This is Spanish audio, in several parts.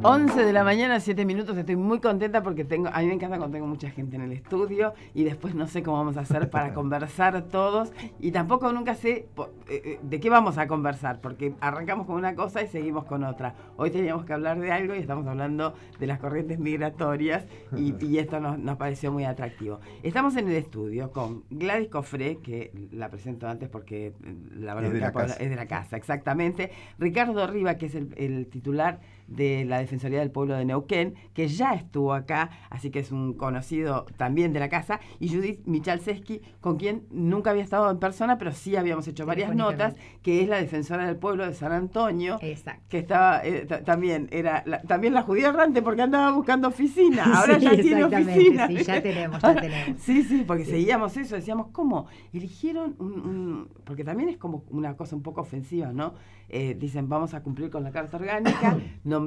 11 de la mañana, 7 minutos. Estoy muy contenta porque a mí me encanta cuando tengo mucha gente en el estudio y después no sé cómo vamos a hacer para conversar todos y tampoco nunca sé de qué vamos a conversar, porque arrancamos con una cosa y seguimos con otra. Hoy teníamos que hablar de algo y estamos hablando de las corrientes migratorias y esto nos pareció muy atractivo. Estamos en el estudio con Gladys Cofré, que la presento antes porque la verdad es de la casa, exactamente. Ricardo Riva, que es el titular de la Defensoría del Pueblo de Neuquén, que ya estuvo acá, así que es un conocido también de la casa, y Judith Michalczewski, con quien nunca había estado en persona, pero sí habíamos hecho varias notas, que es la defensora del pueblo de San Antonio. Exacto. Que estaba también también la judía errante porque andaba buscando oficina, ahora sí, ya tiene oficina. Sí, ya tenemos. Sí, porque seguíamos eso, decíamos, ¿cómo? Eligieron porque también es como una cosa un poco ofensiva, ¿no? Dicen, vamos a cumplir con la Carta Orgánica,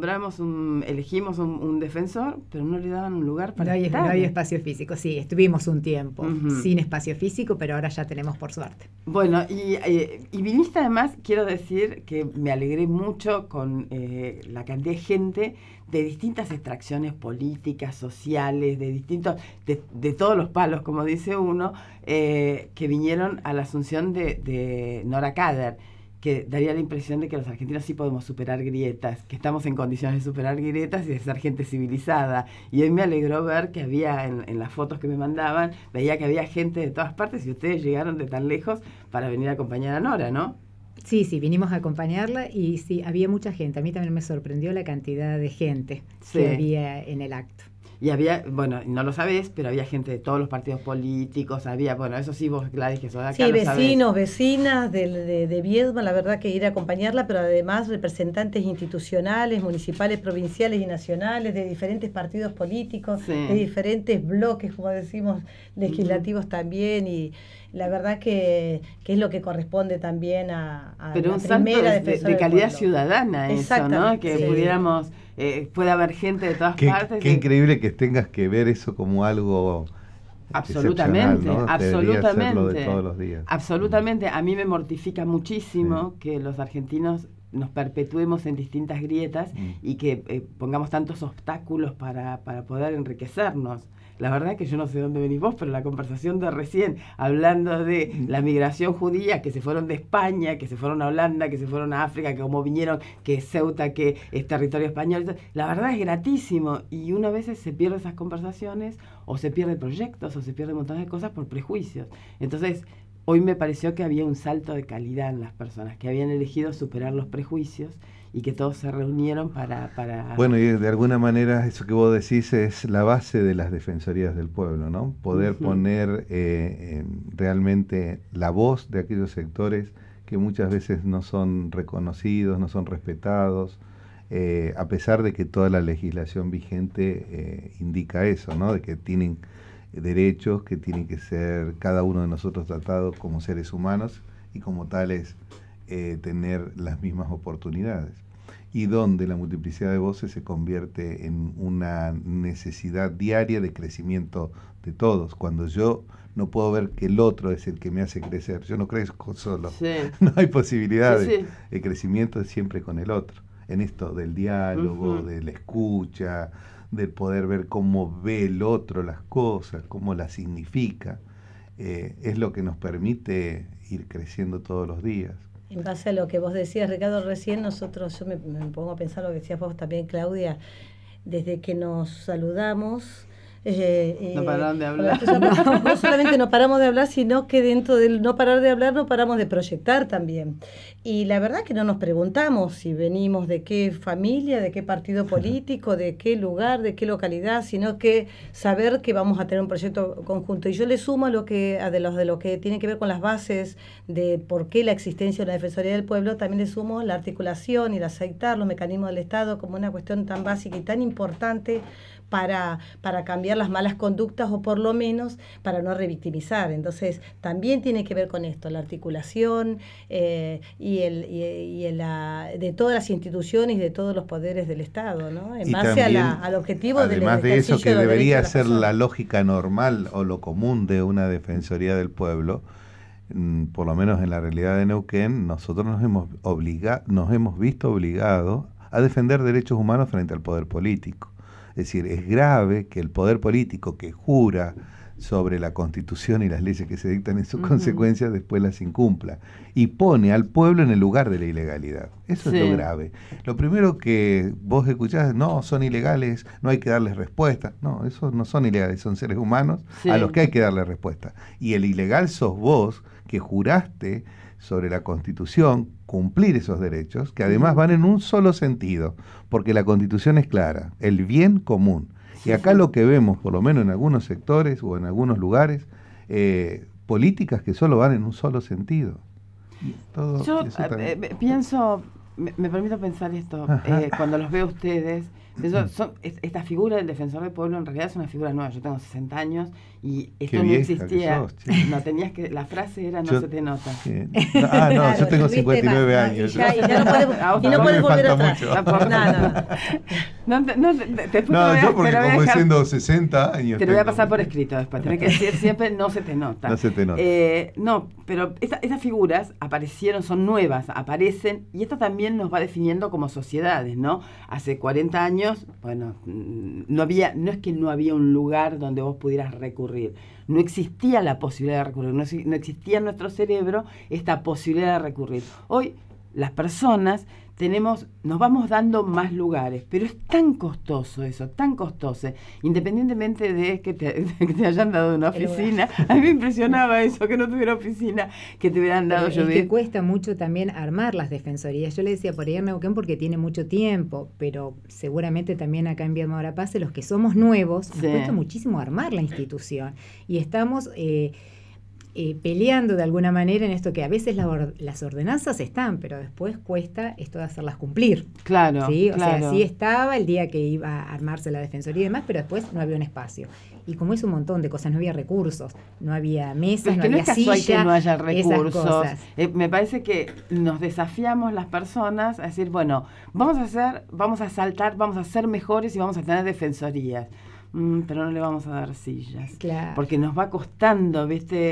elegimos un defensor, pero no le daban un lugar para estar. No hay espacio físico, sí, estuvimos un tiempo sin espacio físico, pero ahora ya tenemos, por suerte. Bueno, y viniste además, quiero decir que me alegré mucho con la cantidad de gente de distintas extracciones políticas, sociales, de todos los palos, como dice uno, que vinieron a la asunción de Nora Kader, que daría la impresión de que los argentinos sí podemos superar grietas, que estamos en condiciones de superar grietas y de ser gente civilizada. Y hoy me alegró ver que había, en las fotos que me mandaban, veía que había gente de todas partes y ustedes llegaron de tan lejos para venir a acompañar a Nora, ¿no? Sí, vinimos a acompañarla y sí, había mucha gente. A mí también me sorprendió la cantidad de gente que había en el acto. Y había, bueno, no lo sabés, pero había gente de todos los partidos políticos, eso sí vos, Gladys, que sos de acá, sí, vecinos, vecinas de Viedma, la verdad que ir a acompañarla, pero además representantes institucionales, municipales, provinciales y nacionales, de diferentes partidos políticos, de diferentes bloques, como decimos, legislativos también, y la verdad que es lo que corresponde también a pero la un primera salto de calidad ciudadana eso, ¿no? Que pudiéramos... puede haber gente de todas partes. Qué increíble que tengas que ver eso como algo absolutamente, ¿no? Absolutamente. De todos los días. Absolutamente. A mí me mortifica muchísimo que los argentinos nos perpetuemos en distintas grietas y que pongamos tantos obstáculos para poder enriquecernos. La verdad que yo no sé de dónde venís vos, pero la conversación de recién, hablando de la migración judía, que se fueron de España, que se fueron a Holanda, que se fueron a África, que como vinieron, que es Ceuta, que es territorio español, la verdad es gratísimo. Y una vez se pierde esas conversaciones, o se pierde proyectos, o se pierde un montón de cosas por prejuicios. Entonces, hoy me pareció que había un salto de calidad en las personas, que habían elegido superar los prejuicios y que todos se reunieron para... Bueno, y de alguna manera eso que vos decís es la base de las defensorías del pueblo, ¿no? Poder poner realmente la voz de aquellos sectores que muchas veces no son reconocidos, no son respetados, a pesar de que toda la legislación vigente indica eso, ¿no? De que tienen derechos, que tienen que ser cada uno de nosotros tratados como seres humanos y como tales tener las mismas oportunidades, y donde la multiplicidad de voces se convierte en una necesidad diaria de crecimiento de todos. Cuando yo no puedo ver que el otro es el que me hace crecer, yo no crezco solo, no hay posibilidad de crecimiento siempre con el otro, en esto del diálogo, de la escucha, del poder ver cómo ve el otro las cosas, cómo las significa, es lo que nos permite ir creciendo todos los días. En base a lo que vos decías, Ricardo, recién yo me pongo a pensar lo que decías vos también, Claudia, desde que nos saludamos... no pararon de hablar. No solamente no paramos de hablar, sino que dentro del no parar de hablar no paramos de proyectar también. Y la verdad que no nos preguntamos si venimos de qué familia, de qué partido político, de qué lugar, de qué localidad, sino que saber que vamos a tener un proyecto conjunto. Y yo le sumo a lo que tiene que ver con las bases de por qué la existencia de la Defensoría del Pueblo, también le sumo la articulación y el aceitar los mecanismos del Estado como una cuestión tan básica y tan importante para cambiar las malas conductas, o por lo menos para no revictimizar. Entonces también tiene que ver con esto, la articulación de todas las instituciones y de todos los poderes del Estado, ¿no? En base también, al objetivo del además de eso, que debería ser la la lógica normal o lo común de una Defensoría del Pueblo, por lo menos en la realidad de Neuquén, nosotros nos hemos visto obligados a defender derechos humanos frente al poder político. Es decir, es grave que el poder político que jura sobre la Constitución y las leyes que se dictan en sus consecuencias después las incumpla y pone al pueblo en el lugar de la ilegalidad. Eso es lo grave. Lo primero que vos escuchás, no, son ilegales, no hay que darles respuesta. No, esos no son ilegales, son seres humanos a los que hay que darle respuesta. Y el ilegal sos vos, que juraste sobre la Constitución cumplir esos derechos, que además van en un solo sentido, porque la Constitución es clara, el bien común. Y acá lo que vemos, por lo menos en algunos sectores o en algunos lugares, políticas que solo van en un solo sentido. Yo pienso, me permito pensar esto, cuando los veo a ustedes, esta figura del defensor del pueblo en realidad es una figura nueva. Yo tengo 60 años y esto no existía. No tenías que, la frase era no se te nota. No, yo tengo 59 años. Y no puedes volver atrás. No, yo porque como siendo 60 años. Te lo voy a pasar por escrito después. Tenés que decir siempre no se te nota. No se te nota. No, pero estas figuras aparecieron, son nuevas, aparecen, y esto también nos va definiendo como sociedades, ¿no? Hace 40 años, bueno, no es que no había un lugar donde vos pudieras recurrir. No existía la posibilidad de recurrir, no existía en nuestro cerebro esta posibilidad de recurrir. Hoy las personas nos vamos dando más lugares, pero es tan costoso eso, tan costoso, independientemente de que te hayan dado una oficina. A mí me impresionaba eso, que no tuviera oficina, que te hubieran dado. Es que cuesta mucho también armar las defensorías. Yo le decía por ahí en Neuquén porque tiene mucho tiempo, pero seguramente también acá en Viedma Paz, los que somos nuevos, nos cuesta muchísimo armar la institución. Y estamos peleando de alguna manera en esto que a veces las ordenanzas están, pero después cuesta esto de hacerlas cumplir. Claro. ¿Sí? O sea, sí estaba el día que iba a armarse la defensoría y demás, pero después no había un espacio. Y como es un montón de cosas, no había recursos, no había mesas, no había silla, que no haya recursos. Me parece que nos desafiamos las personas a decir, bueno, vamos a saltar, vamos a ser mejores y vamos a tener defensorías. Pero no le vamos a dar sillas. Claro. Porque nos va costando,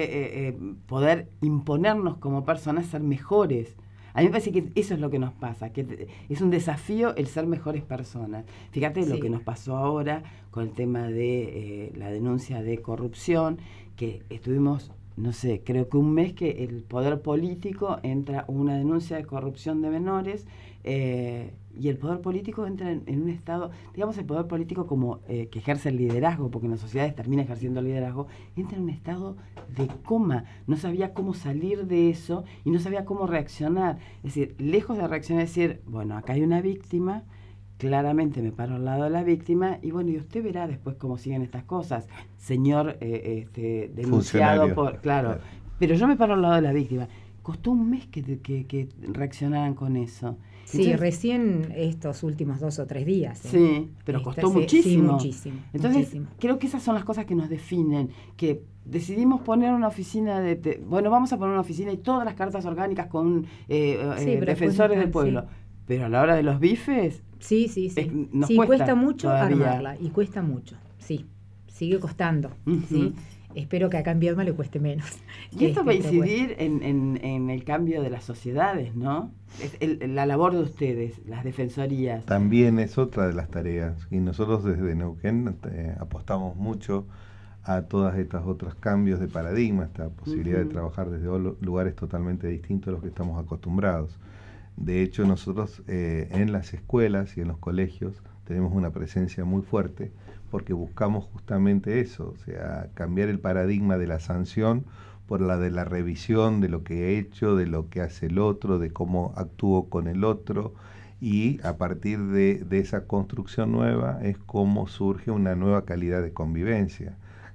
poder imponernos como personas, ser mejores. A mí me parece que eso es lo que nos pasa, que es un desafío el ser mejores personas. Fíjate lo que nos pasó ahora con el tema de la denuncia de corrupción, que estuvimos, no sé, creo que un mes que el poder político entra una denuncia de corrupción de menores, y el poder político entra en un estado, digamos, el poder político como que ejerce el liderazgo, porque en las sociedades termina ejerciendo el liderazgo, entra en un estado de coma, no sabía cómo salir de eso y no sabía cómo reaccionar. Es decir, lejos de reaccionar, decir, bueno, acá hay una víctima, claramente me paro al lado de la víctima y bueno, y usted verá después cómo siguen estas cosas, señor denunciado por... Claro, pero yo me paro al lado de la víctima. Costó un mes que reaccionaran con eso. Sí, entonces, recién estos últimos 2 o 3 días. Sí, pero costó muchísimo. Sí, muchísimo. Entonces, muchísimo. Creo que esas son las cosas que nos definen, que decidimos poner una oficina bueno, vamos a poner una oficina y todas las cartas orgánicas con defensores del pueblo. Sí. Pero a la hora de los bifes... Sí. Nos cuesta mucho todavía armarla, y cuesta mucho, sí. Sigue costando, ¿sí? Espero que acá en Viedma le cueste menos. Y esto va a incidir en el cambio de las sociedades, ¿no? La labor de ustedes, las defensorías. También es otra de las tareas. Y nosotros desde Neuquén apostamos mucho a todas estas otros cambios de paradigma, esta posibilidad de trabajar desde lugares totalmente distintos a los que estamos acostumbrados. De hecho, nosotros en las escuelas y en los colegios tenemos una presencia muy fuerte porque buscamos justamente eso, o sea, cambiar el paradigma de la sanción por la de la revisión de lo que he hecho, de lo que hace el otro, de cómo actúo con el otro, y a partir de esa construcción nueva es como surge una nueva calidad de convivencia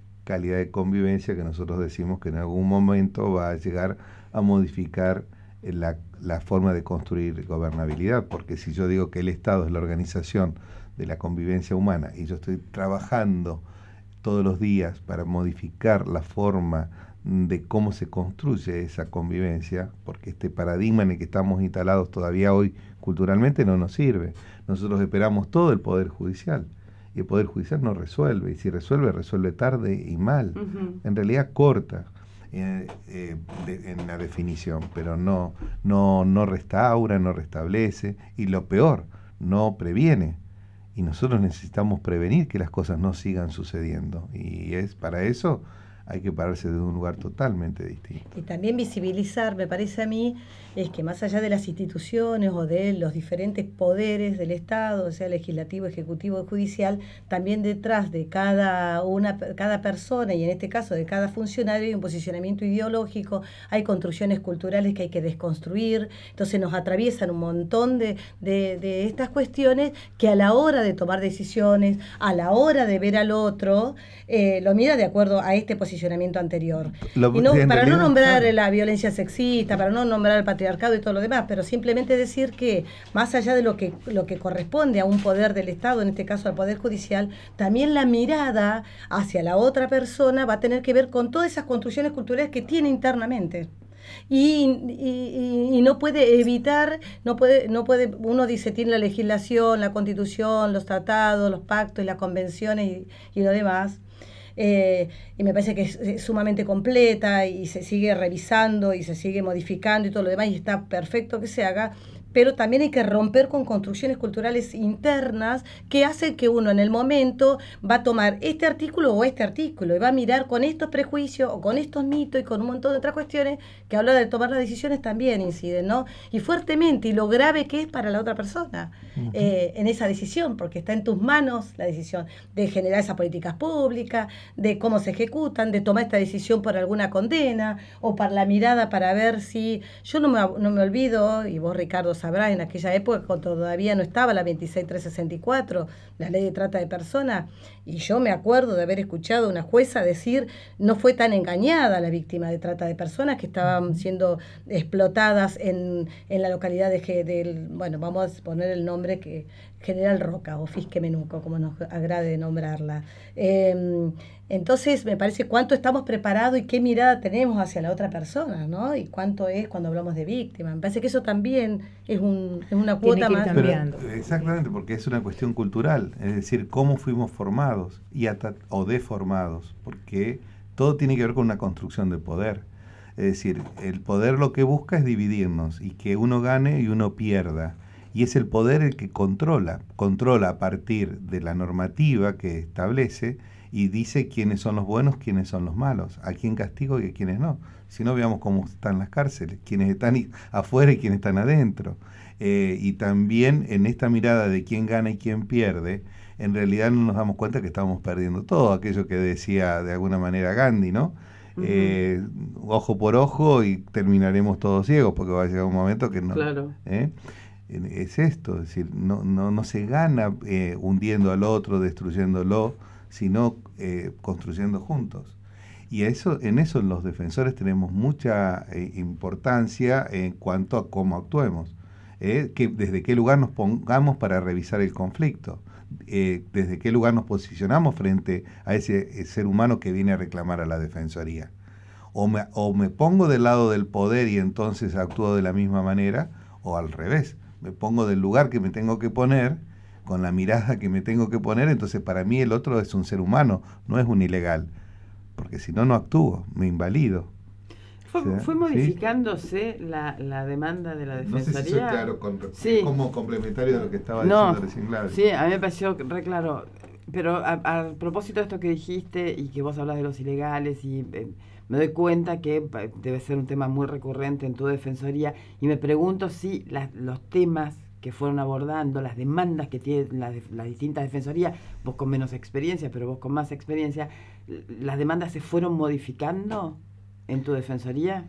que nosotros decimos que en algún momento va a llegar a modificar la forma de construir gobernabilidad, porque si yo digo que el Estado es la organización de la convivencia humana y yo estoy trabajando todos los días para modificar la forma de cómo se construye esa convivencia, porque este paradigma en el que estamos instalados todavía hoy culturalmente no nos sirve. Nosotros esperamos todo el Poder Judicial y el Poder Judicial no resuelve, y si resuelve tarde y mal, en realidad corta en la definición, pero no restaura, no restablece, y lo peor, no previene. Y nosotros necesitamos prevenir que las cosas no sigan sucediendo. Y para eso hay que pararse de un lugar totalmente distinto. Y también visibilizar, me parece a mí, es que más allá de las instituciones o de los diferentes poderes del Estado, sea legislativo, ejecutivo o judicial, también detrás de cada persona, y en este caso de cada funcionario, hay un posicionamiento ideológico, hay construcciones culturales que hay que desconstruir, entonces nos atraviesan un montón de estas cuestiones que a la hora de tomar decisiones, a la hora de ver al otro, lo mira de acuerdo a este posicionamiento anterior. Para no nombrar la violencia sexista, para no nombrar el patriarcado y todo lo demás, pero simplemente decir que más allá de lo que corresponde a un poder del Estado, en este caso al Poder Judicial, también la mirada hacia la otra persona va a tener que ver con todas esas construcciones culturales que tiene internamente. Y no puede evitar, no puede, uno dice, tiene la legislación, la Constitución, los tratados, los pactos y las convenciones y lo demás. Y me parece que es sumamente completa y se sigue revisando y se sigue modificando y todo lo demás, y está perfecto que se haga, pero también hay que romper con construcciones culturales internas que hacen que uno en el momento va a tomar este artículo o este artículo y va a mirar con estos prejuicios o con estos mitos y con un montón de otras cuestiones que a la hora de tomar las decisiones también inciden, ¿no? Y fuertemente, y lo grave que es para la otra persona en esa decisión, porque está en tus manos la decisión de generar esas políticas públicas, de cómo se ejecutan, de tomar esta decisión por alguna condena o para la mirada para ver si... Yo no me olvido, y vos, Ricardo, sabrás, en aquella época cuando todavía no estaba la 26364, la ley de trata de personas, y yo me acuerdo de haber escuchado a una jueza decir, no fue tan engañada la víctima de trata de personas que estaban siendo explotadas en la localidad bueno, vamos a poner el nombre que General Roca o Fisque Menuco, como nos agrade nombrarla. Entonces me parece cuánto estamos preparados y qué mirada tenemos hacia la otra persona, ¿no? Y cuánto es cuando hablamos de víctima. Me parece que eso también es una cuota más. Pero, exactamente, porque es una cuestión cultural, es decir, cómo fuimos formados o deformados, porque todo tiene que ver con una construcción de poder. Es decir, el poder lo que busca es dividirnos y que uno gane y uno pierda. Y es el poder el que controla a partir de la normativa que establece y dice quiénes son los buenos, quiénes son los malos, a quién castigo y a quiénes no. Si no, veamos cómo están las cárceles, quiénes están afuera y quiénes están adentro. Y también en esta mirada de quién gana y quién pierde, en realidad no nos damos cuenta que estamos perdiendo todo, aquello que decía de alguna manera Gandhi, ¿no? Ojo por ojo y terminaremos todos ciegos, porque va a llegar un momento que no... Claro. Es esto, es decir, no se gana hundiendo al otro, destruyéndolo, sino construyendo juntos. Y en eso los defensores tenemos mucha importancia en cuanto a cómo actuemos, desde qué lugar nos pongamos para revisar el conflicto, desde qué lugar nos posicionamos frente a ese ser humano que viene a reclamar a la defensoría. O me pongo del lado del poder y entonces actúo de la misma manera, o al revés. Me pongo del lugar que me tengo que poner, con la mirada que me tengo que poner, entonces para mí el otro es un ser humano, no es un ilegal, porque si no, no actúo, me invalido. ¿Fue modificándose la demanda de la defensoría? No sé si soy claro, como complementario de lo que estaba diciendo recién Gladys. Sí, a mí me pareció re claro, pero a propósito de esto que dijiste y que vos hablas de los ilegales y... me doy cuenta que debe ser un tema muy recurrente en tu defensoría y me pregunto si los temas que fueron abordando, las demandas que tienen las distintas defensorías, vos con menos experiencia, pero vos con más experiencia, ¿las demandas se fueron modificando en tu defensoría?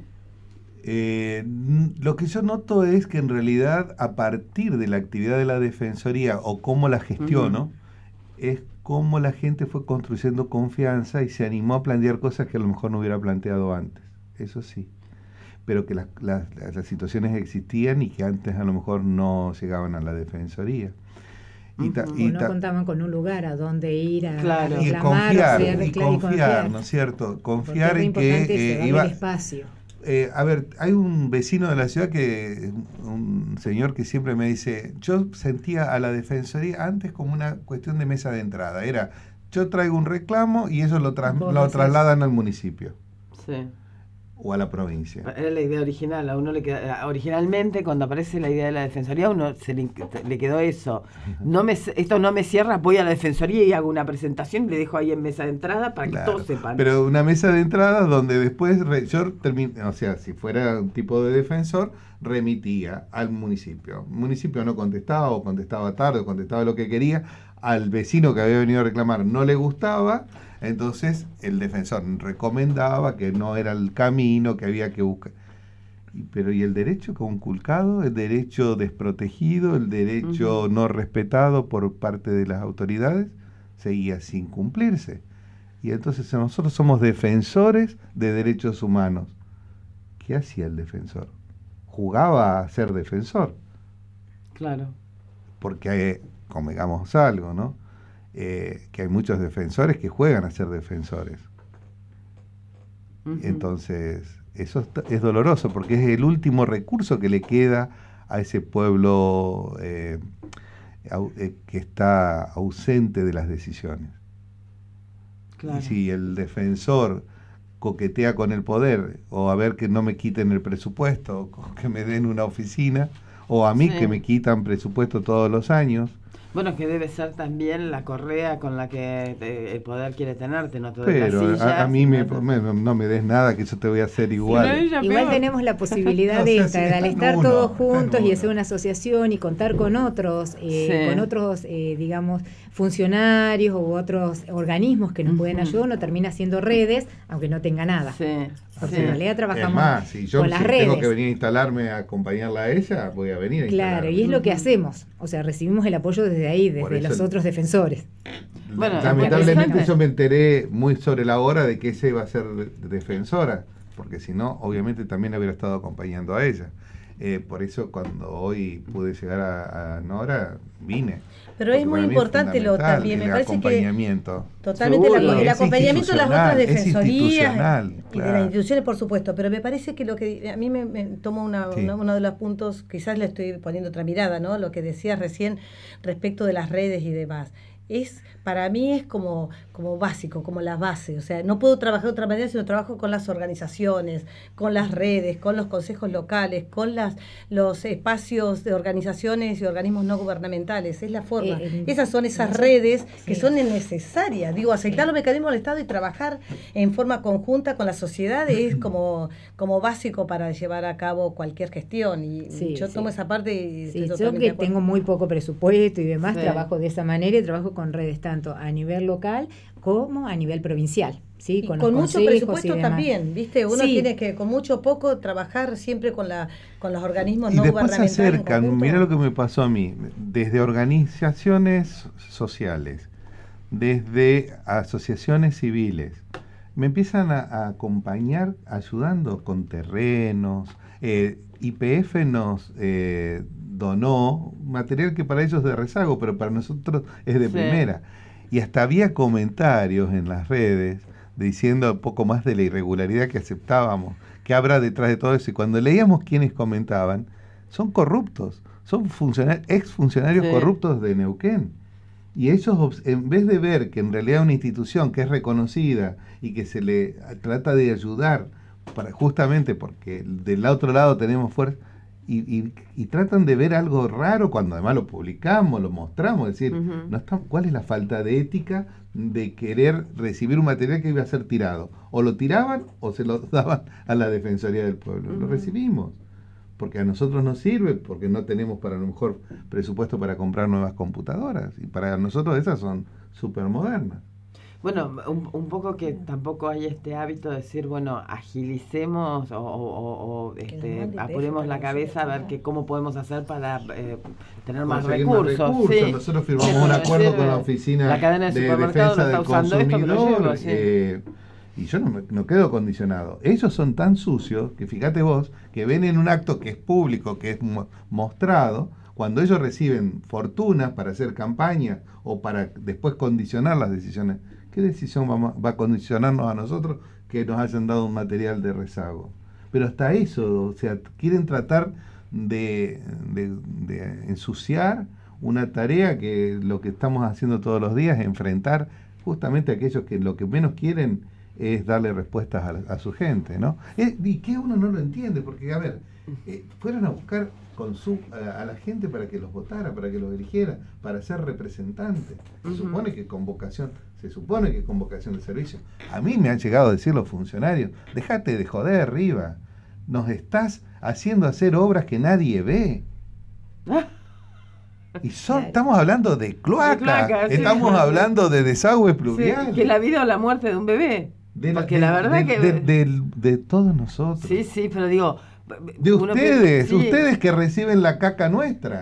Lo que yo noto es que en realidad a partir de la actividad de la defensoría o cómo la gestiono, es cómo la gente fue construyendo confianza y se animó a plantear cosas que a lo mejor no hubiera planteado antes. Eso sí. Pero que las situaciones existían y que antes a lo mejor no llegaban a la defensoría. Y no contaban con un lugar a donde ir a reclamar, y confiar, ¿no es cierto? Confiar en que iba... espacio. A ver, hay un vecino de la ciudad, un señor que siempre me dice, yo sentía a la defensoría antes como una cuestión de mesa de entrada. Era, yo traigo un reclamo y ellos lo trasladan al municipio. Sí. o a la provincia. Era la idea original, a uno le queda, originalmente cuando aparece la idea de la defensoría, a uno le quedó eso. Esto no me cierra, voy a la defensoría y hago una presentación y le dejo ahí en mesa de entrada para que todos sepan. Pero una mesa de entrada donde después yo o sea, si fuera un tipo de defensor, remitía al municipio. El municipio no contestaba, o contestaba tarde, o contestaba lo que quería. Al vecino que había venido a reclamar no le gustaba. Entonces el defensor recomendaba que no era el camino, que había que buscar. Pero ¿y el derecho conculcado? ¿El derecho desprotegido? ¿El derecho no respetado por parte de las autoridades? Seguía sin cumplirse. Y entonces nosotros somos defensores de derechos humanos. ¿Qué hacía el defensor? Jugaba a ser defensor. Claro. Porque convengamos algo, ¿no? Que hay muchos defensores que juegan a ser defensores. Entonces, eso es doloroso porque es el último recurso que le queda a ese pueblo que está ausente de las decisiones. Claro. Y si el defensor coquetea con el poder, o a ver que no me quiten el presupuesto, o que me den una oficina, o a mí que me quitan presupuesto todos los años. Bueno, que debe ser también la correa con la que el poder quiere tenerte, no te doy pero la silla, a mí no me des nada, que yo te voy a hacer igual. Igual tenemos la posibilidad de estar todos juntos y hacer una asociación y contar con otros, digamos, funcionarios u otros organismos que nos pueden ayudar. Uno termina haciendo redes, aunque no tenga nada. Porque en realidad trabajamos si con las redes. Tengo que venir a instalarme a acompañarla a ella, voy a venir a instalarme. Claro, y es lo que hacemos. O sea, recibimos el apoyo desde ahí, desde los otros defensores. Bueno, lamentablemente yo me enteré muy sobre la hora de que ella iba a ser defensora, porque si no, obviamente también la hubiera estado acompañando a ella. Por eso cuando hoy pude llegar a Nora, vine. Pero es muy importante también, me parece acompañamiento. Que totalmente el acompañamiento de las otras defensorías y de las instituciones, por supuesto, pero me parece que lo que a mí me toma uno de los puntos, quizás le estoy poniendo otra mirada, ¿no? Lo que decías recién respecto de las redes y demás. Para mí es como básico, como la base. O sea, no puedo trabajar de otra manera si no trabajo con las organizaciones, con las redes, con los consejos locales, con los espacios de organizaciones y organismos no gubernamentales. Es la forma. Esas son esas redes que son necesarias. Digo, aceptar los mecanismos del Estado y trabajar en forma conjunta con la sociedad es como básico para llevar a cabo cualquier gestión. Y yo tomo esa parte y yo que tengo muy poco presupuesto y demás, trabajo de esa manera y trabajo con redes tanto a nivel local como a nivel provincial, ¿sí? Con mucho presupuesto también, ¿viste? Uno tiene que con mucho poco trabajar siempre con los organismos no gubernamentales. Y después se acercan, mirá lo que me pasó a mí, desde organizaciones sociales, desde asociaciones civiles, me empiezan a acompañar ayudando con terrenos. YPF nos donó material que para ellos es de rezago, pero para nosotros es de primera. Y hasta había comentarios en las redes diciendo un poco más de la irregularidad que aceptábamos, que habrá detrás de todo eso. Y cuando leíamos quienes comentaban, son corruptos, son exfuncionarios corruptos de Neuquén. Y ellos, en vez de ver que en realidad una institución que es reconocida y que se le trata de ayudar, justamente porque del otro lado tenemos fuerza, y tratan de ver algo raro cuando además lo publicamos, lo mostramos, es decir, ¿cuál es la falta de ética de querer recibir un material que iba a ser tirado? O lo tiraban o se lo daban a la Defensoría del Pueblo. Lo recibimos, porque a nosotros nos sirve, porque no tenemos para lo mejor presupuesto para comprar nuevas computadoras, y para nosotros esas son súper modernas. Bueno, un poco que tampoco hay este hábito de decir, bueno, agilicemos o apuremos la cabeza a ver cómo podemos hacer para tener más recursos. Nosotros firmamos un acuerdo con la oficina la cadena de supermercados defensa del consumidor, y yo no quedo condicionado. Ellos son tan sucios que fíjate vos, que ven en un acto que es público, que es mostrado, cuando ellos reciben fortunas para hacer campaña o para después condicionar las decisiones. ¿Qué decisión va a condicionarnos a nosotros que nos hayan dado un material de rezago? Pero hasta eso, o sea, quieren tratar de ensuciar una tarea que lo que estamos haciendo todos los días es enfrentar justamente a aquellos que lo que menos quieren es darle respuestas a su gente, ¿no? Y que uno no lo entiende, porque, a ver, fueron a buscar a la gente para que los votara, para que los eligiera, para ser representantes. Se supone que con vocación de servicio. A mí me han llegado a decir los funcionarios, dejate de joder, Riva, nos estás haciendo hacer obras que nadie ve. Y estamos hablando de cloaca, estamos hablando de desagüe pluvial. Sí, que la vida o la muerte de un bebé. Porque la verdad de todos nosotros. Sí, pero digo... De ustedes que reciben la caca nuestra.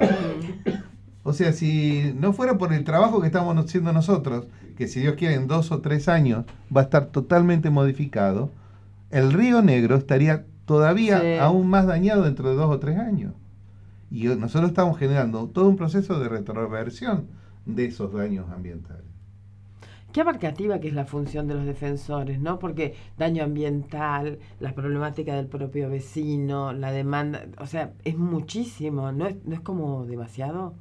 O sea, si no fuera por el trabajo que estamos haciendo nosotros, que si Dios quiere en 2 o 3 años va a estar totalmente modificado, el Río Negro estaría todavía aún más dañado dentro de 2 o 3 años. Y nosotros estamos generando todo un proceso de retroversión de esos daños ambientales. Qué abarcativa que es la función de los defensores, ¿no? Porque daño ambiental, la problemática del propio vecino, la demanda, o sea, es muchísimo, ¿no es como demasiado?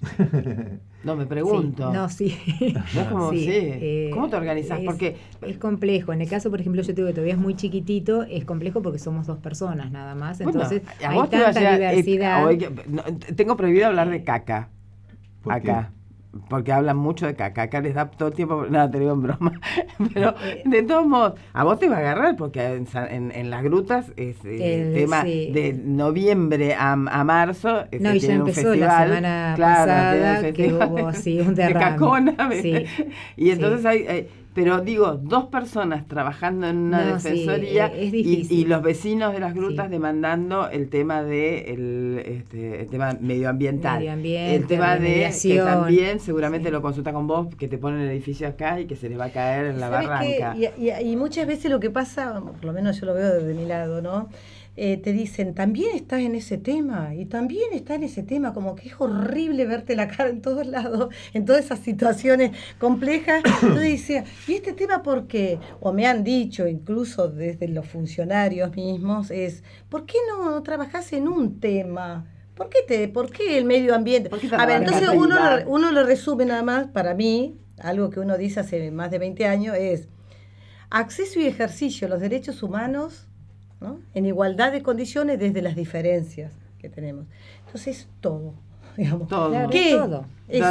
No, me pregunto. Sí, no, sí. No es como, ¿cómo te organizás? Porque es complejo. En el caso, por ejemplo, yo te digo que todavía es muy chiquitito, es complejo porque somos 2 personas nada más. Entonces, hay tanta diversidad. Tengo prohibido hablar de caca acá. ¿Qué? Porque hablan mucho de caca, acá les da todo el tiempo, nada, te digo en broma, pero de todos modos, a vos te va a agarrar, porque en las grutas es el tema de noviembre a marzo, no, y ya empezó la semana pasada, que hubo un derrame. De cacona, sí, y entonces hay... Pero digo, 2 personas trabajando en una defensoría y los vecinos de las grutas demandando el tema de el tema medioambiental. El tema de que también seguramente lo consulta con vos, que te ponen el edificio acá y que se le va a caer en la barranca. Y muchas veces lo que pasa, por lo menos yo lo veo desde mi lado, ¿no? Te dicen, también estás en ese tema, y también está en ese tema, como que es horrible verte la cara en todos lados, en todas esas situaciones complejas. Entonces decía, ¿y este tema por qué? O me han dicho, incluso desde los funcionarios mismos, ¿por qué no trabajás en un tema? ¿Por qué el medio ambiente? A ver, entonces uno lo resume nada más, para mí, algo que uno dice hace más de 20 años, es acceso y ejercicio a los derechos humanos, ¿no? En igualdad de condiciones desde las diferencias que tenemos. Entonces, todo, digamos. Todo. Claro, ¿Qué? Todo.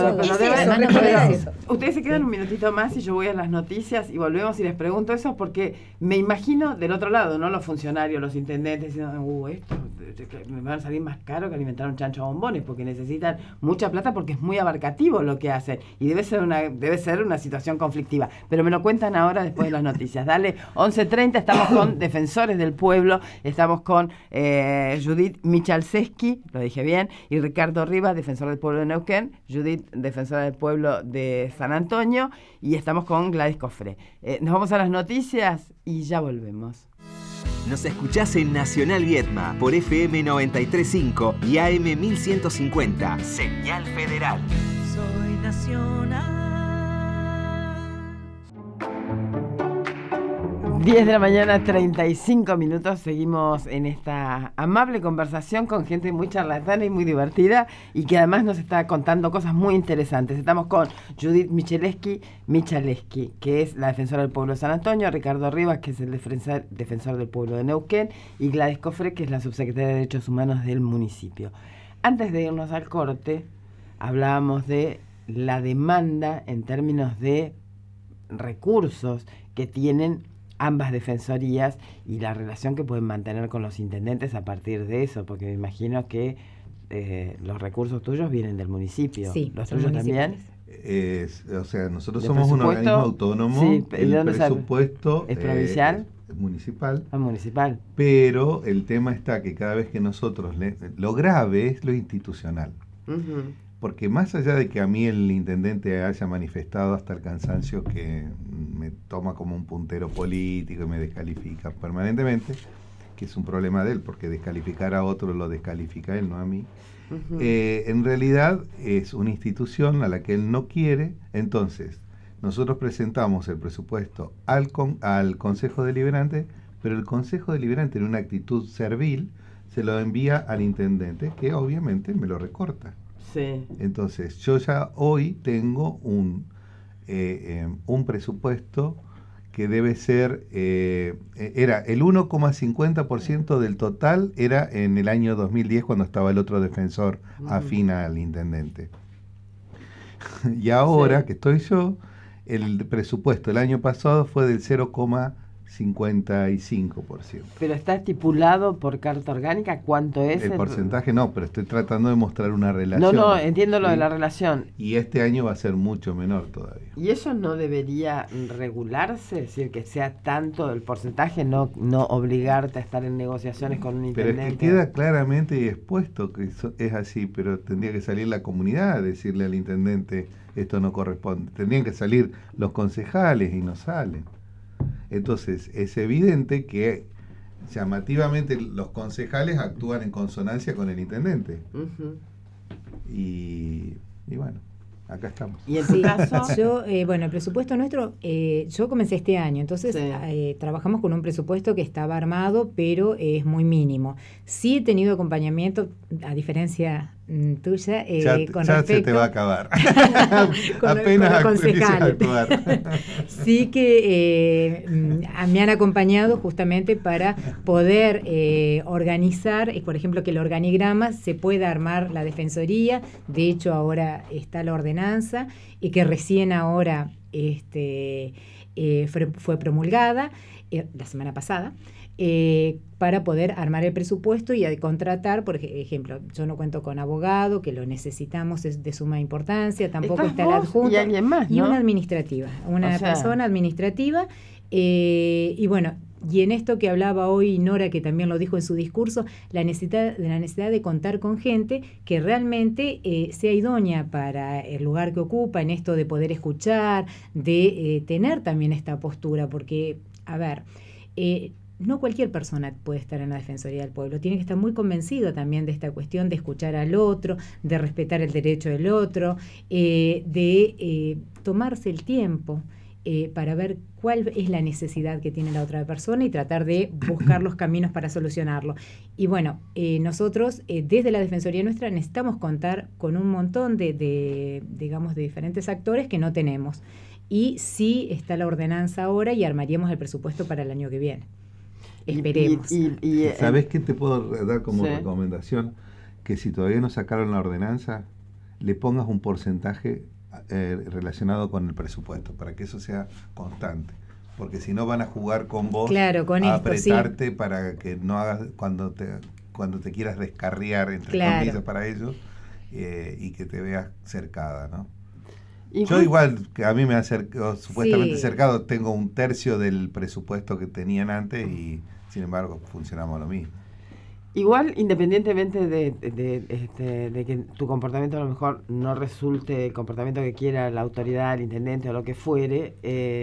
Eso. Ustedes se quedan un minutito más y yo voy a las noticias y volvemos y les pregunto eso porque me imagino del otro lado, ¿no? Los funcionarios, los intendentes diciendo, esto me van a salir más caro que alimentar un chancho a bombones porque necesitan mucha plata porque es muy abarcativo lo que hacen y debe ser una situación conflictiva. Pero me lo cuentan ahora después de las noticias. Dale, 11:30, estamos con Defensores del Pueblo, estamos con Judith Michalczewski, lo dije bien, y Ricardo Rivas, Defensor del Pueblo de Neuquén, Judith, Defensora del Pueblo de San Antonio, y estamos con Gladys Cofré. Nos vamos a las noticias y ya volvemos. Nos escuchás en Nacional Viedma por FM 93.5 y AM 1150. Señal Federal. Soy Nacional. 10 de la mañana, 35 minutos. Seguimos en esta amable conversación con gente muy charlatana y muy divertida y que además nos está contando cosas muy interesantes. Estamos con Judith Michalczewski, que es la defensora del pueblo de San Antonio, Ricardo Rivas, que es el defensor del pueblo de Neuquén, y Gladys Cofré, que es la subsecretaria de Derechos Humanos del municipio. Antes de irnos al corte, hablábamos de la demanda en términos de recursos que tienen ambas defensorías y la relación que pueden mantener con los intendentes a partir de eso, porque me imagino que los recursos tuyos vienen del municipio. Sí, ¿los tuyos también? O sea, nosotros somos un organismo autónomo. Sí, el presupuesto es provincial, es municipal. Es municipal. Pero el tema está que cada vez que nosotros lo grave es lo institucional. Uh-huh. Porque más allá de que a mí el intendente haya manifestado hasta el cansancio que me toma como un puntero político y me descalifica permanentemente, que es un problema de él, porque descalificar a otro lo descalifica a él, no a mí, uh-huh. En realidad es una institución a la que él no quiere. Entonces nosotros presentamos el presupuesto al Consejo Deliberante, pero el Consejo Deliberante, en una actitud servil, se lo envía al intendente, que obviamente me lo recorta. Sí. Entonces, yo ya hoy tengo un presupuesto que debe ser, era el 1,50% del total, era en el año 2010 cuando estaba el otro defensor afín al intendente. Y ahora que estoy yo, el presupuesto el año pasado fue del 0,55%. Pero está estipulado por carta orgánica cuánto es el porcentaje no, pero estoy tratando de mostrar una relación. No, entiendo lo de la relación. Y este año va a ser mucho menor todavía. ¿Y eso no debería regularse? Es decir, que sea tanto el porcentaje, no obligarte a estar en negociaciones con un intendente. Pero es que queda claramente expuesto que es así, pero tendría que salir la comunidad a decirle al intendente esto no corresponde. Tendrían que salir los concejales y no salen. Entonces, es evidente que llamativamente los concejales actúan en consonancia con el intendente. Y bueno, acá estamos. ¿Y en tu caso? Yo, el presupuesto nuestro, yo comencé este año, entonces trabajamos con un presupuesto que estaba armado, pero es muy mínimo. Sí he tenido acompañamiento, a diferencia tuya, con ya respecto... se te va a acabar. Apenas con concejales. Sí que me han acompañado justamente para poder organizar, por ejemplo, que el organigrama se pueda armar la defensoría. De hecho, ahora está la ordenanza y que recién ahora fue promulgada la semana pasada. Para poder armar el presupuesto y contratar, por ejemplo, yo no cuento con abogado, que lo necesitamos, es de suma importancia, tampoco está el adjunto. Y alguien más, ¿no? Y una administrativa, persona administrativa, y bueno, y en esto que hablaba hoy Nora, que también lo dijo en su discurso, la necesidad de contar con gente que realmente sea idónea para el lugar que ocupa, en esto de poder escuchar, de tener también esta postura, porque, a ver, no cualquier persona puede estar en la Defensoría del Pueblo, tiene que estar muy convencido también de esta cuestión de escuchar al otro, de respetar el derecho del otro, de tomarse el tiempo para ver cuál es la necesidad que tiene la otra persona y tratar de buscar los caminos para solucionarlo. Y bueno, nosotros desde la Defensoría nuestra necesitamos contar con un montón de diferentes actores que no tenemos. Y sí está la ordenanza ahora y armaríamos el presupuesto para el año que viene. Esperemos. ¿Sabés qué te puedo dar como recomendación? Que si todavía no sacaron la ordenanza, le pongas un porcentaje relacionado con el presupuesto, para que eso sea constante. Porque si no van a jugar con vos, con a apretarte para que no hagas cuando te quieras descarriar, entre comillas, para ellos, y que te veas cercada, ¿no? Yo igual, que a mí me han supuestamente cercado, tengo 1/3 del presupuesto que tenían antes y sin embargo funcionamos lo mismo. Igual, independientemente de que tu comportamiento a lo mejor no resulte el comportamiento que quiera la autoridad, el intendente o lo que fuere,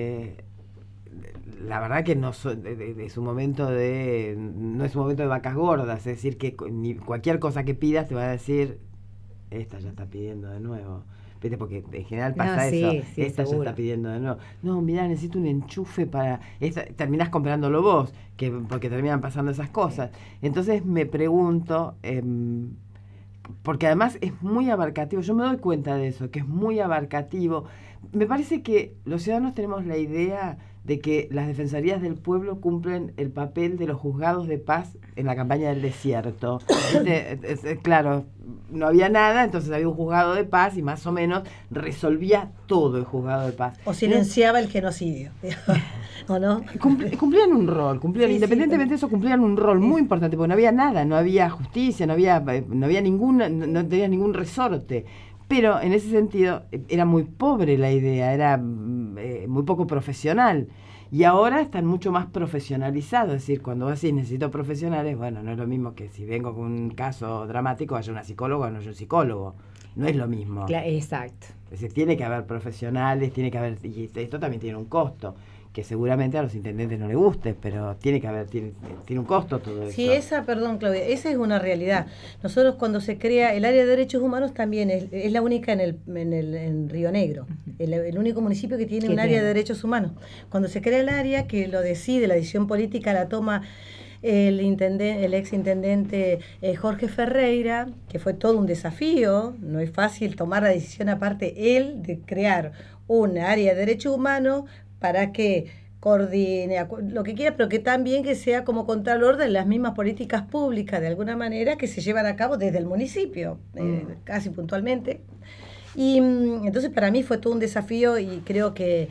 la verdad que no es un momento no es un momento de vacas gordas, es decir, que ni cualquier cosa que pidas te va a decir, esta ya está pidiendo de nuevo. ¿Viste? Porque en general pasa eso. Esta ya está pidiendo de nuevo. No, mirá, necesito un enchufe para... terminás comprándolo vos, porque terminan pasando esas cosas. Entonces me pregunto, porque además es muy abarcativo, yo me doy cuenta de eso, que es muy abarcativo. Me parece que los ciudadanos tenemos la idea de que las defensorías del pueblo cumplen el papel de los juzgados de paz en la campaña del desierto. Claro, no había nada, entonces había un juzgado de paz y más o menos resolvía todo el juzgado de paz. O silenciaba el genocidio, ¿o no? Cumplían un rol, independientemente de eso, cumplían un rol muy importante, porque no había nada, no había justicia, no tenías ningún resorte. Pero en ese sentido era muy pobre la idea, era muy poco profesional. Y ahora están mucho más profesionalizados. Es decir, cuando vos decís necesito profesionales, bueno, no es lo mismo que si vengo con un caso dramático, haya una psicóloga o no haya un psicólogo. No es lo mismo. Exacto. Es decir, tiene que haber profesionales, y esto también tiene un costo, que seguramente a los intendentes no les guste, pero tiene un costo todo eso. Sí, Claudia, esa es una realidad. Nosotros cuando se crea el área de derechos humanos también es la única en Río Negro, el único municipio que tiene un área de derechos humanos. Cuando se crea el área, que lo decide, la decisión política la toma el ex intendente Jorge Ferreira, que fue todo un desafío, no es fácil tomar la decisión aparte él de crear un área de derechos humanos para que coordine, lo que quiera, pero que también que sea como contralor de las mismas políticas públicas, de alguna manera, que se llevan a cabo desde el municipio, casi puntualmente. Y entonces para mí fue todo un desafío y creo que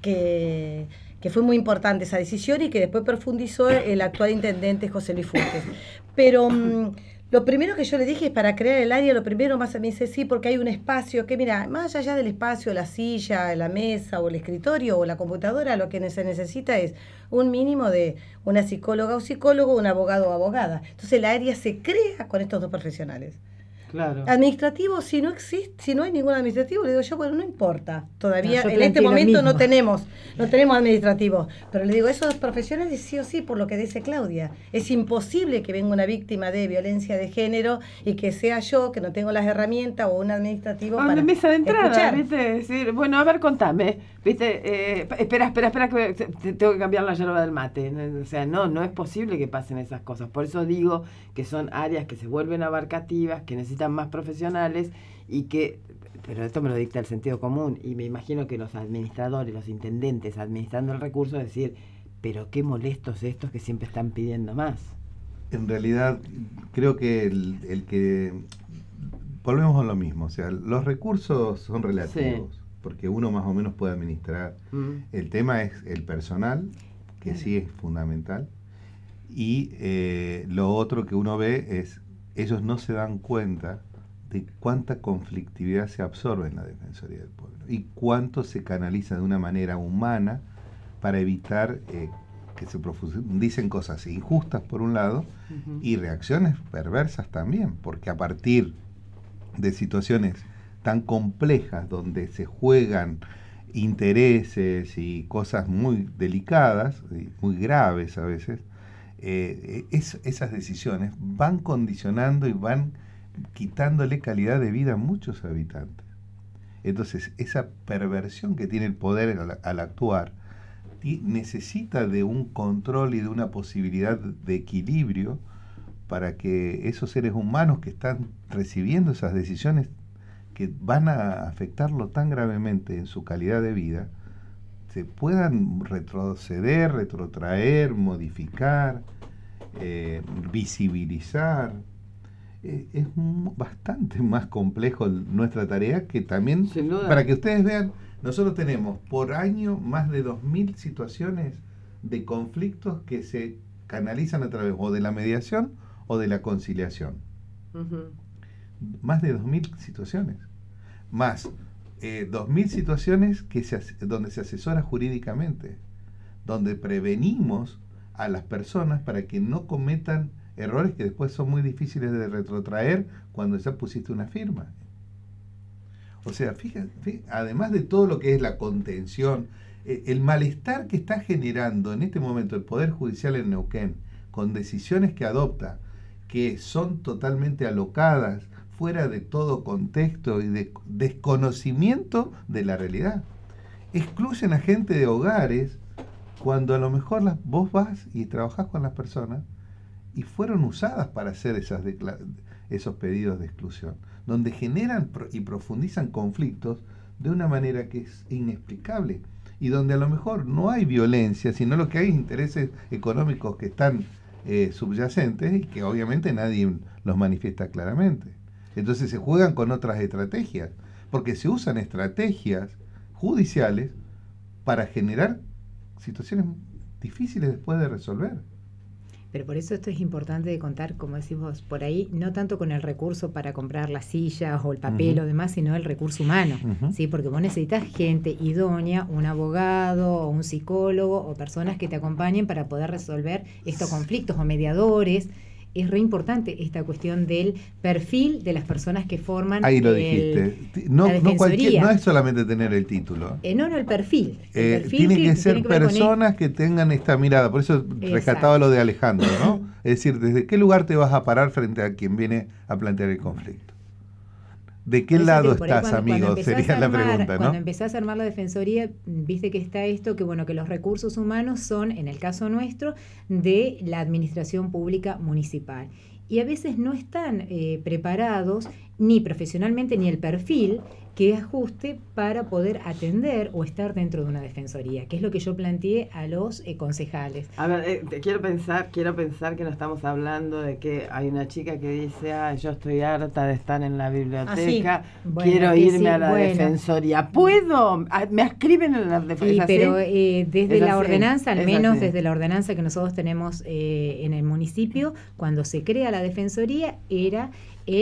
fue muy importante esa decisión y que después profundizó el actual intendente José Luis Fuentes. Pero lo primero que yo le dije es para crear el área, lo primero más a mí dice sí, porque hay un espacio que, mira, más allá del espacio, la silla, la mesa o el escritorio o la computadora, lo que se necesita es un mínimo de una psicóloga o psicólogo, un abogado o abogada. Entonces el área se crea con estos dos profesionales. Claro. Administrativo, si no existe, si no hay ningún administrativo, le digo yo, bueno, no importa. Todavía No, en este momento no tenemos administrativos. Pero le digo, esos profesionales sí o sí, por lo que dice Claudia. Es imposible que venga una víctima de violencia de género y que sea yo, que no tengo las herramientas o un administrativo para de mesa de entrada, escuchar. ¿viste? Decir, bueno, a ver, contame, ¿viste? Espera, que tengo que cambiar la yerba del mate. O sea, no es posible que pasen esas cosas. Por eso digo que son áreas que se vuelven abarcativas, que necesitan más profesionales y que, pero esto me lo dicta el sentido común y me imagino que los administradores, los intendentes administrando el recurso decir, pero qué molestos estos que siempre están pidiendo más. En realidad creo que el que volvemos a lo mismo, o sea, los recursos son relativos, sí, porque uno más o menos puede administrar. El tema es el personal, que sí es fundamental, y lo otro que uno ve es ellos no se dan cuenta de cuánta conflictividad se absorbe en la Defensoría del Pueblo y cuánto se canaliza de una manera humana para evitar que se profundicen cosas injustas por un lado y reacciones perversas también, porque a partir de situaciones tan complejas donde se juegan intereses y cosas muy delicadas, muy graves a veces, esas decisiones van condicionando y van quitándole calidad de vida a muchos habitantes. Entonces, esa perversión que tiene el poder al actuar necesita de un control y de una posibilidad de equilibrio para que esos seres humanos que están recibiendo esas decisiones que van a afectarlo tan gravemente en su calidad de vida, se puedan retroceder, retrotraer, modificar, visibilizar. Es bastante más complejo nuestra tarea, que también, para que ustedes vean, nosotros tenemos por año más de 2.000 situaciones de conflictos que se canalizan a través o de la mediación o de la conciliación. Más de 2.000 situaciones. Más 2.000 situaciones donde se asesora jurídicamente, donde prevenimos a las personas para que no cometan errores que después son muy difíciles de retrotraer cuando ya pusiste una firma. O sea, fíjate, además de todo lo que es la contención, el malestar que está generando en este momento el Poder Judicial en Neuquén, con decisiones que adopta, que son totalmente alocadas, fuera de todo contexto y de desconocimiento de la realidad. Excluyen a gente de hogares cuando a lo mejor vos vas y trabajás con las personas y fueron usadas para hacer esos pedidos de exclusión, donde generan y profundizan conflictos de una manera que es inexplicable y donde a lo mejor no hay violencia, sino lo que hay intereses económicos que están subyacentes y que obviamente nadie los manifiesta claramente. Entonces se juegan con otras estrategias, porque se usan estrategias judiciales para generar situaciones difíciles después de resolver. Pero por eso esto es importante de contar, como decís vos, por ahí, no tanto con el recurso para comprar las sillas o el papel o demás, sino el recurso humano, ¿sí? Porque vos necesitas gente idónea, un abogado o un psicólogo o personas que te acompañen para poder resolver estos conflictos o mediadores. Es re importante esta cuestión del perfil de las personas que forman ahí lo dijiste. No es solamente tener el título. No, el perfil. Tiene que ser personas que tengan esta mirada. Por eso rescataba lo de Alejandro, ¿no? Es decir, ¿desde qué lugar te vas a parar frente a quien viene a plantear el conflicto? ¿De qué lado estás, amigo? Sería la pregunta, ¿no? Cuando empezás a armar la defensoría, viste que está esto, que bueno, que los recursos humanos son, en el caso nuestro, de la administración pública municipal. Y a veces no están preparados ni profesionalmente ni el perfil que ajuste para poder atender o estar dentro de una defensoría, que es lo que yo planteé a los concejales. A ver, quiero pensar que no estamos hablando de que hay una chica que dice, yo estoy harta de estar en la biblioteca, quiero irme a la defensoría. ¿Puedo? ¿Me escriben en la defensoría? Sí, pero desde la ordenanza, al menos desde la ordenanza que nosotros tenemos en el municipio, cuando se crea la defensoría, era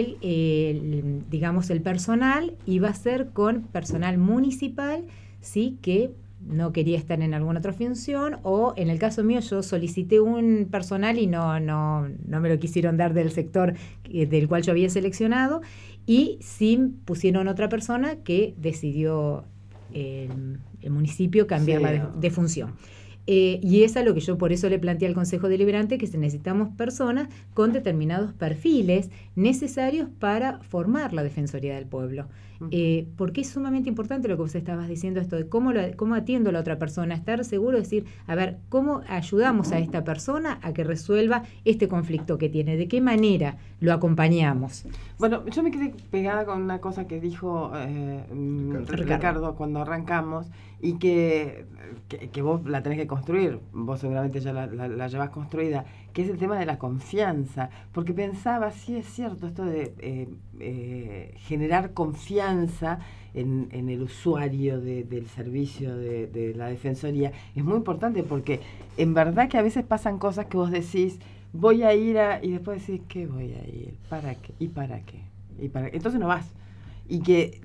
digamos, el personal iba a ser con personal municipal, sí, que no quería estar en alguna otra función, o en el caso mío yo solicité un personal y no me lo quisieron dar del sector del cual yo había seleccionado, y sí pusieron otra persona que decidió el municipio cambiarla de función. Y es a lo que yo por eso le planteé al Consejo Deliberante, que necesitamos personas con determinados perfiles necesarios para formar la Defensoría del Pueblo. Porque es sumamente importante lo que vos estabas diciendo, esto de cómo atiendo a la otra persona, estar seguro de decir, a ver, ¿cómo ayudamos a esta persona a que resuelva este conflicto que tiene? ¿De qué manera lo acompañamos? Bueno, yo me quedé pegada con una cosa que dijo Ricardo cuando arrancamos, y que vos la tenés que construir, vos seguramente ya la llevas construida, que es el tema de la confianza, porque pensaba, sí es cierto, esto de generar confianza en el usuario del servicio de la Defensoría, es muy importante, porque en verdad que a veces pasan cosas que vos decís, voy a ir y después decís, ¿qué voy a ir? ¿Para qué? ¿Y para qué? Entonces no vas. Y que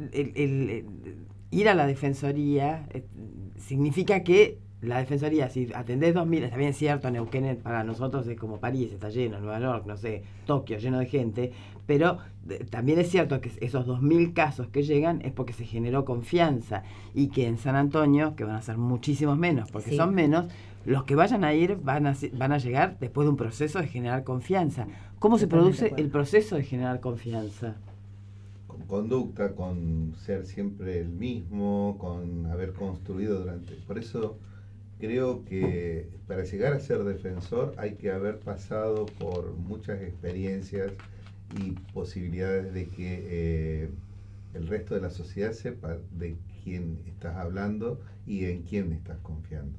ir a la Defensoría significa que la Defensoría, si atendés 2.000, está bien cierto, Neuquén para nosotros es como París, está lleno, Nueva York, no sé, Tokio, lleno de gente, pero también es cierto que esos 2.000 casos que llegan es porque se generó confianza, y que en San Antonio, que van a ser muchísimos menos, porque son menos, los que vayan a ir van a llegar después de un proceso de generar confianza. ¿Cómo se produce el proceso de generar confianza? Conducta, con ser siempre el mismo, con haber construido por eso creo que para llegar a ser defensor hay que haber pasado por muchas experiencias y posibilidades de que el resto de la sociedad sepa de quién estás hablando y en quién estás confiando.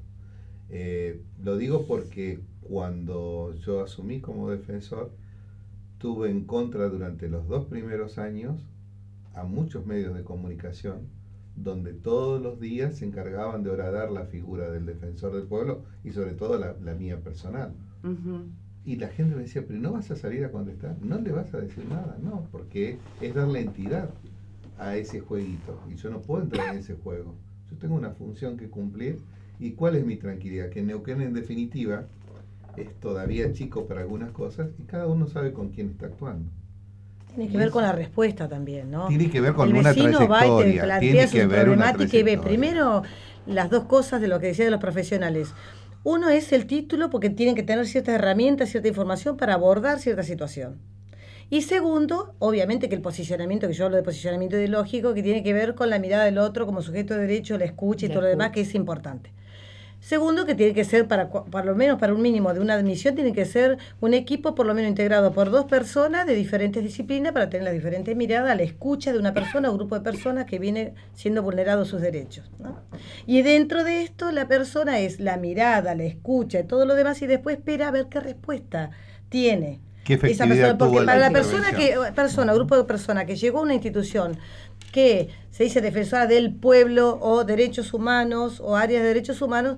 Lo digo porque cuando yo asumí como defensor, tuve en contra durante los 2 primeros años a muchos medios de comunicación, donde todos los días se encargaban de horadar la figura del defensor del pueblo, y sobre todo la mía personal. Y la gente me decía, pero ¿no vas a salir a contestar? ¿No le vas a decir nada? No, porque es darle entidad a ese jueguito, y yo no puedo entrar en ese juego. Yo tengo una función que cumplir. ¿Y cuál es mi tranquilidad? Que Neuquén, en definitiva, es todavía chico para algunas cosas, y cada uno sabe con quién está actuando. Tiene que ver con la respuesta también, ¿no? Tiene que ver con una trayectoria. Va y te plantea su problemática y ve primero las dos cosas de lo que decía de los profesionales. Uno es el título, porque tienen que tener ciertas herramientas, cierta información para abordar cierta situación. Y segundo, obviamente que el posicionamiento, que yo hablo de posicionamiento ideológico, que tiene que ver con la mirada del otro como sujeto de derecho, la escucha y todo lo demás, que es importante. Segundo, que tiene que ser, por lo menos para un mínimo de una admisión, tiene que ser un equipo por lo menos integrado por 2 personas de diferentes disciplinas para tener las diferentes miradas, la escucha de una persona o grupo de personas que viene siendo vulnerados sus derechos, ¿no? Y dentro de esto la persona es la mirada, la escucha y todo lo demás, y después espera a ver qué respuesta tiene esa persona, porque para la persona, grupo de personas que llegó a una institución que se dice defensora del pueblo o derechos humanos o áreas de derechos humanos,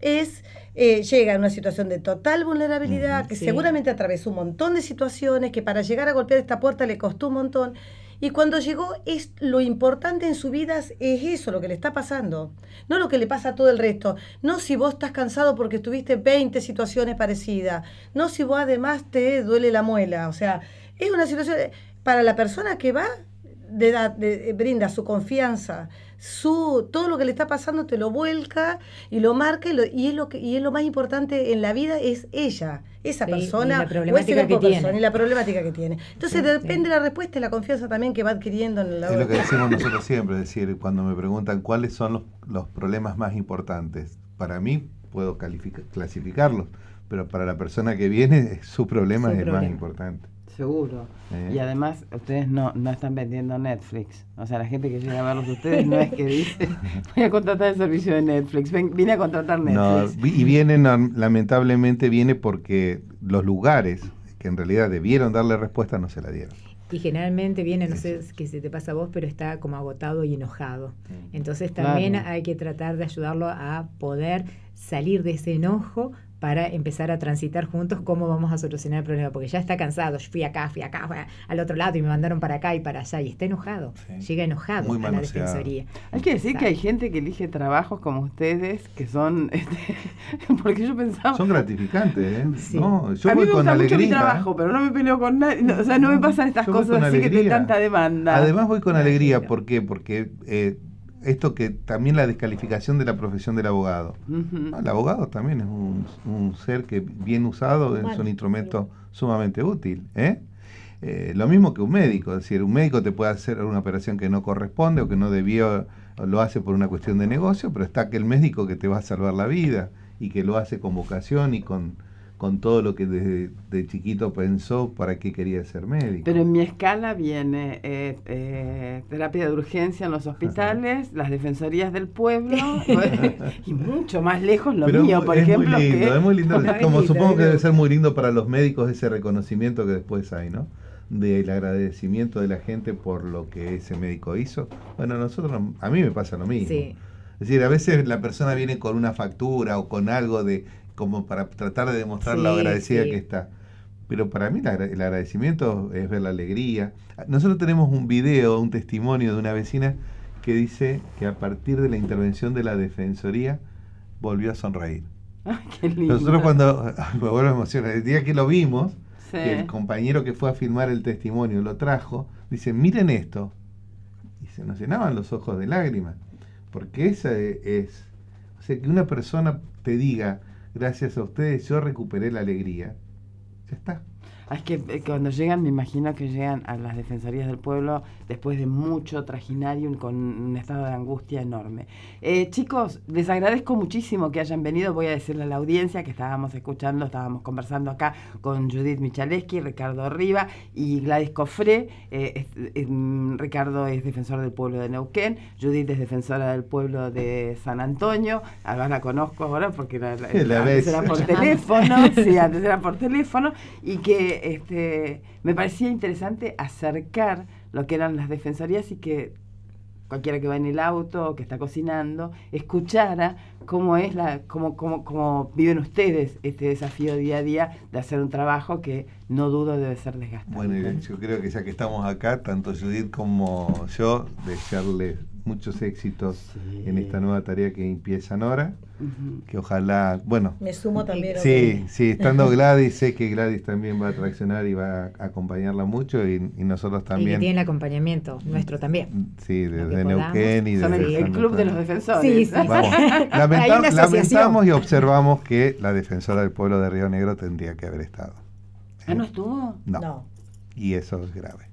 llega a una situación de total vulnerabilidad, que seguramente atravesó un montón de situaciones, que para llegar a golpear esta puerta le costó un montón, y cuando llegó, lo importante en su vida es eso, lo que le está pasando, no lo que le pasa a todo el resto, no si vos estás cansado porque tuviste 20 situaciones parecidas, no si vos además te duele la muela, o sea, es una situación, para la persona que va, brinda su confianza, todo lo que le está pasando te lo vuelca y lo marca, y es lo más importante en la vida, es esa persona, o ese grupo de personas, y la problemática que tiene. Entonces depende de la respuesta y la confianza también que va adquiriendo en la Es lo que decimos nosotros siempre, es decir, cuando me preguntan cuáles son los problemas más importantes, para mí puedo clasificarlos, pero para la persona que viene su problema es el más importante. Seguro. Y además, ustedes no están vendiendo Netflix. O sea, la gente que llega a verlos ustedes no es que dice, voy a contratar el servicio de Netflix, vine a contratar Netflix. No, y lamentablemente viene porque los lugares que en realidad debieron darle respuesta no se la dieron. Y generalmente viene, no sé qué se te pasa a vos, pero está como agotado y enojado. Entonces también hay que tratar de ayudarlo a poder salir de ese enojo para empezar a transitar juntos cómo vamos a solucionar el problema, porque ya está cansado, yo fui acá, al otro lado y me mandaron para acá y para allá, y está enojado, llega enojado a la defensoría. Hay que decir que hay gente que elige trabajos como ustedes, que son, porque yo pensaba... Son gratificantes, ¿eh? Sí. No, yo a mí voy me con gusta alegría. Mucho mi trabajo, pero no me peleo con nadie, o sea, no me pasan estas cosas así que de tanta demanda. Además voy con alegría, ¿por qué? Porque... esto que también la descalificación de la profesión del abogado. No, el abogado también es un ser que bien usado es un instrumento sumamente útil. Lo mismo que un médico, es decir, un médico te puede hacer una operación que no corresponde o que no debió, lo hace por una cuestión de negocio, pero está aquel médico que te va a salvar la vida y que lo hace con vocación y con todo lo que desde chiquito pensó para qué quería ser médico. Pero en mi escala viene terapia de urgencia en los hospitales, las defensorías del pueblo, y mucho más lejos lo mío, por ejemplo. Es muy lindo, como supongo que debe ser muy lindo para los médicos ese reconocimiento que después hay, ¿no? Del agradecimiento de la gente por lo que ese médico hizo. Bueno, a mí me pasa lo mismo. Sí. Es decir, a veces la persona viene con una factura o con algo como para tratar de demostrar lo agradecida que está. Pero para mí el agradecimiento es ver la alegría. Nosotros tenemos un video, un testimonio de una vecina que dice que a partir de la intervención de la Defensoría volvió a sonreír. Ay, qué lindo. Nosotros cuando, me vuelvo a emocionar, el día que lo vimos, que el compañero que fue a filmar el testimonio lo trajo, dice, miren esto. Y se nos llenaban los ojos de lágrimas. Porque esa es, o sea, que una persona te diga, gracias a ustedes yo recuperé la alegría, ya está. Es que cuando llegan, me imagino que llegan a las defensorías del pueblo después de mucho trajinar y con un estado de angustia enorme. Chicos, les agradezco muchísimo que hayan venido. Voy a decirle a la audiencia que estábamos conversando acá con Judith Michaleski, Ricardo Riva y Gladys Cofré. Ricardo es defensor del pueblo de Neuquén, Judith es defensora del pueblo de San Antonio. Ahora la conozco ahora porque antes era por teléfono, antes era por teléfono, y que me parecía interesante acercar lo que eran las defensorías y que cualquiera que va en el auto o que está cocinando escuchara cómo es cómo viven ustedes este desafío día a día de hacer un trabajo que no dudo debe ser desgastante. Bueno, yo creo que ya que estamos acá, tanto Judith como yo, desearles muchos éxitos en esta nueva tarea que empiezan ahora, que ojalá, bueno... Me sumo también. Sí, estando Gladys, sé que Gladys también va a traccionar y va a acompañarla mucho y nosotros también. Y que tiene el acompañamiento nuestro también. Sí, desde Neuquén y desde... el club de los defensores. Sí. Vamos, lamentamos y observamos que la defensora del pueblo de Río Negro tendría que haber estado. ¿No estuvo? No. Y eso es grave.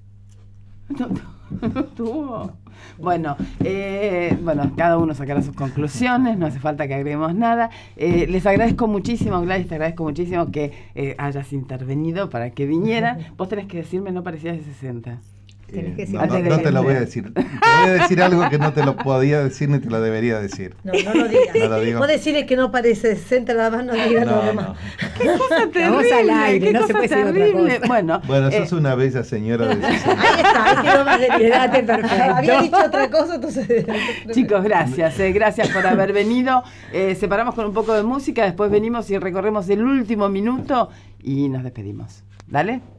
No estuvo. No. Bueno, cada uno sacará sus conclusiones, no hace falta que agreguemos nada. Les agradezco muchísimo, Gladys, te agradezco muchísimo que hayas intervenido para que viniera. Vos tenés que decirme, no parecías de 60. No te lo voy a decir. Te voy a decir algo que no te lo podía decir ni te lo debería decir. No lo digas. No lo digo. Vos decirle que no parece 60, nada más no digas lo demás. Qué cosa terrible. Al aire, qué cosa terrible. Bueno, sos una bella señora de 60. Ahí está, ahí quedó más de edad perfecto. Había dicho otra cosa, entonces. Chicos, gracias por haber venido. Separamos con un poco de música, después venimos y recorremos el último minuto y nos despedimos. ¿Dale?